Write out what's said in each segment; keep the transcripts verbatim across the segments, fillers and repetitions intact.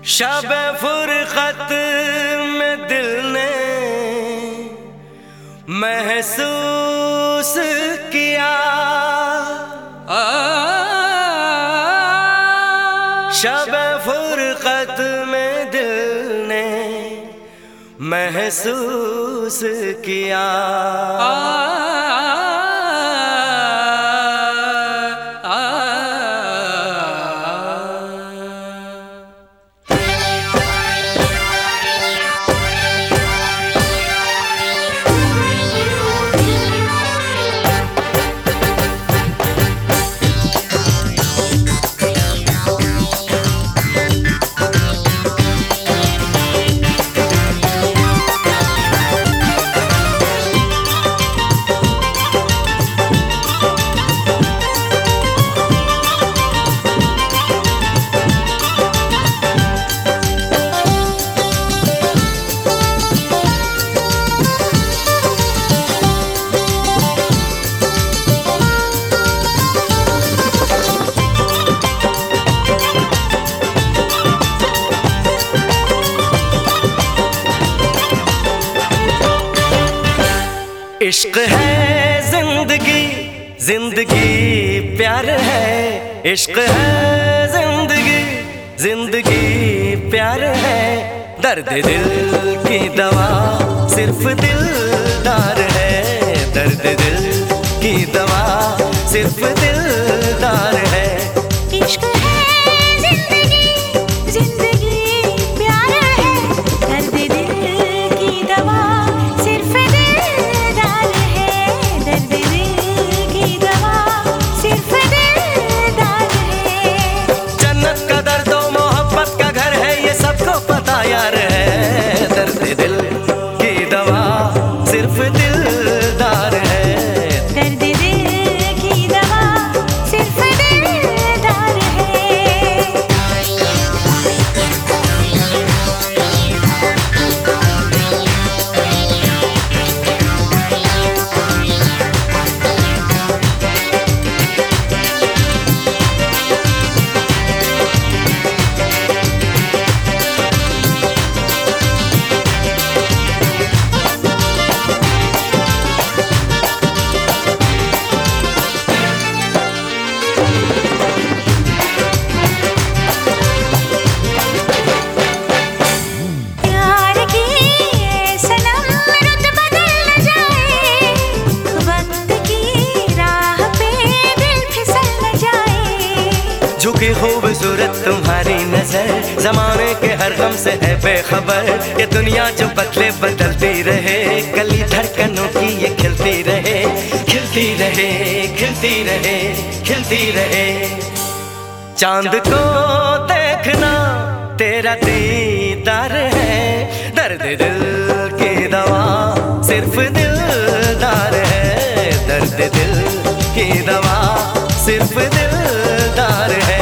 शब फुरकत में दिल ने महसूस किया, शब फुरकत में दिल ने महसूस किया। इश्क है जिंदगी, जिंदगी प्यार है। इश्क है जिंदगी, जिंदगी प्यार है। दर्द दिल की दवा सिर्फ दिलदार है। दर्द दिल की दवा सिर्फ दिलदार है। इश्क है जिंदगी, जिंदगी प्यार है। दर्द दिल की दवा सिर्फ दिलदार है। दर्द दिल की दवा सिर्फ दिलदार है। जन्नत का दर्द और मोहब्बत का घर है, ये सबको पता यार है। दर्द दिल की दवा सिर्फ दिलदार है। दर्द दिल की दवा सिर्फ दिलदार है। प्यार की ये सनम रुत बदल न जाए, वक्त की राह पे दिल फिसल न जाए। झुकी खूबसूरत तुम्हारी नजर जमाने के हर गम से है बेखबर। ये दुनिया जो बदले बदलती रहे, गली धड़कनों की ये खिलती रहे। खिलती रहे, खिलती रहे, खिलती रहे। चांद को देखना तेरा दीदार है। दर्द दिल की दवा सिर्फ दिलदार है। दर्द दिल की दवा सिर्फ दिलदार है।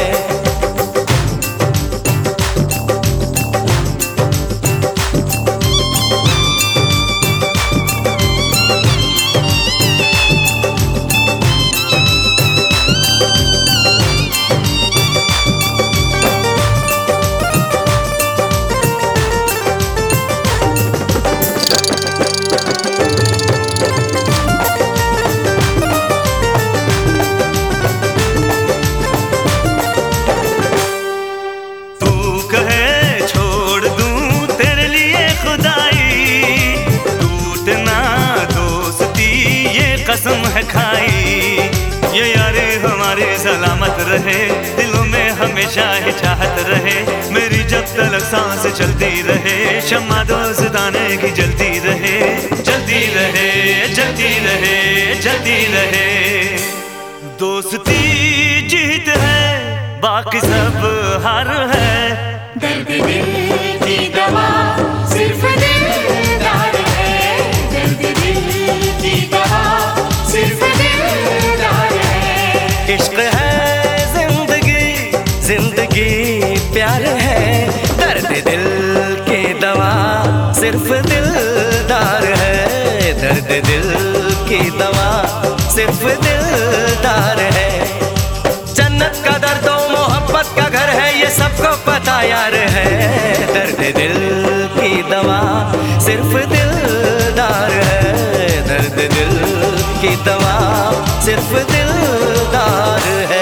कसम है खाई ये यारी हमारी सलामत रहे, दिलों में हमेशा ही चाहत रहे। मेरी जब तक सांस चलती रहे, शम्मा दोस्ताने की जलती रहे। जलती रहे, जलती रहे, जलती रहे। दोस्ती जीत है, बाकी सब हार है। दर्द दिल की दवा सिर्फ दिलदार है। दर्द दिल की दवा सिर्फ दिलदार है। इश्क है जिंदगी, जिंदगी प्यार है। दर्द दिल की दवा सिर्फ दिलदार है। दर्द दिल की दवा सिर्फ दिलदार है। जन्नत का दर्द और मोहब्बत का घर है, ये सबको पता पाता यार है। दर्द दिल की दवा सिर्फ दिलदार है। दर्द दिल की दवा सिर्फ दिलदार है।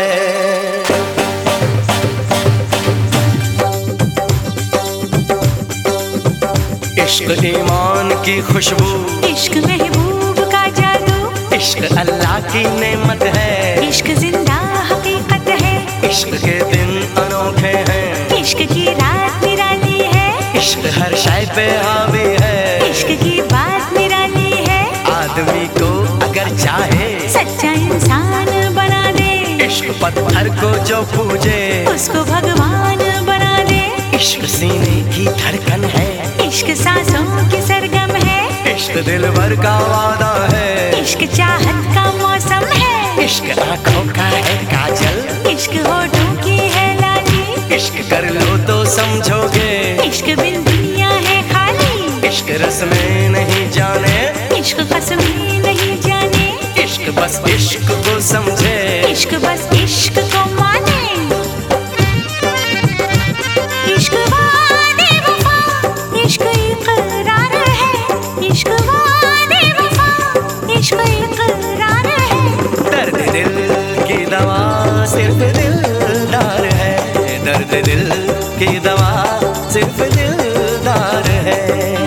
इश्क ईमान की खुशबू, इश्क महबूब का जादू, इश्क अल्लाह की नेमत है। इश्क जिंदा हकीकत है। इश्क के दिन अनोखे हैं। इश्क की रात निराली है। इश्क हर शय पे हावी है। इश्क की बात निराली है। आदमी को अगर चाहे सच्चा इंसान बना दे। इश्क पत्थर को जो पूजे उसको भगवान बना दे। इश्क सीने की धड़कन है। इश्क सांसों की सरगम है। इश्क दिल भर का वादा है। इश्क चाहत का मौसम है। इश्क आंखों का है काजल। इश्क होठों की है लाली। इश्क कर लो तो समझोगे। इश्क बिन दुनिया है खाली। इश्क रस में नहीं जाने। इश्क कसमें नहीं जाने। इश्क बस इश्क को समझे। इश्क बस इश्क को माने। इश्क वादे वफा, इश्क इकरार है। इश्क वादे वफा, इश्क इकरार है। दर्द दिल की दवा सिर्फ दिलदार है। दर्द दिल की दवा सिर्फ दिलदार है।